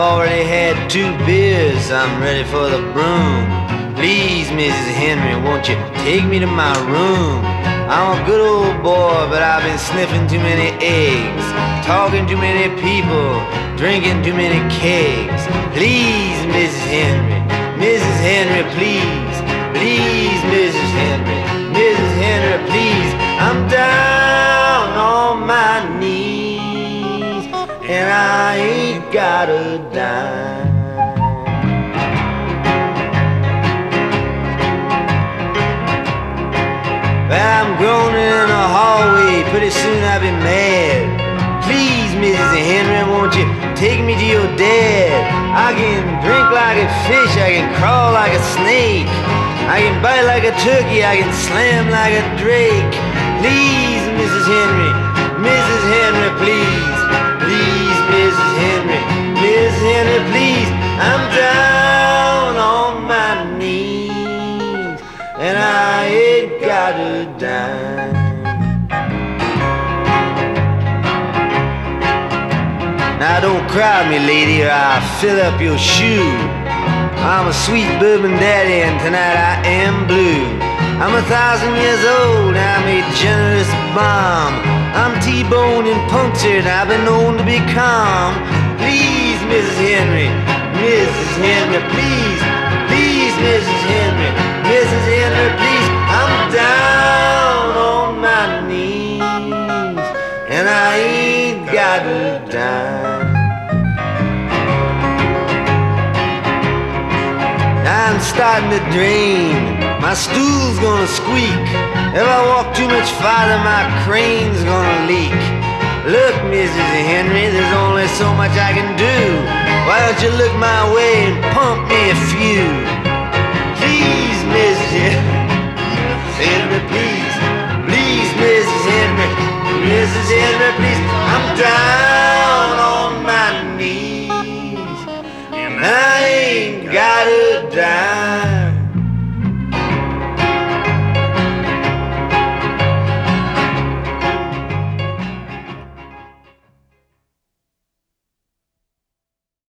already had 2 beers, I'm ready for the broom. Please, Mrs. Henry, won't you take me to my room? I'm a good old boy, but I've been sniffing too many eggs, talking too many people, drinking too many kegs. Please, Mrs. Henry, Mrs. Henry, please. Please, Mrs. Henry, Mrs. Henry, please. I'm down on my knees, and I ain't got a dime. Well, I'm groaning in the hallway, pretty soon I'll be mad. Please, Mrs. Henry, won't you take me to your dad? I can drink like a fish, I can crawl like a snake, I can bite like a turkey, I can slam like a drake. Please, Mrs. Henry, Mrs. Henry, please. Please, Mrs. Henry, Mrs. Henry, please. I'm down on my knees, and I ain't got a dime. Now don't cry me, lady, or I'll fill up your shoe. I'm a sweet bourbon daddy, and tonight I am blue. I'm 1,000 years old, I'm a generous bomb. I'm T-boned and punctured, I've been known to be calm. Please, Mrs. Henry, Mrs. Henry, please. Please, Mrs. Henry, Mrs. Henry, please. I'm down on my knees, and I ain't got a dime. I'm starting to drain, my stool's gonna squeak. If I walk too much farther, my crane's gonna leak. Look, Mrs. Henry, there's only so much I can do. Why don't you look my way and pump me a few?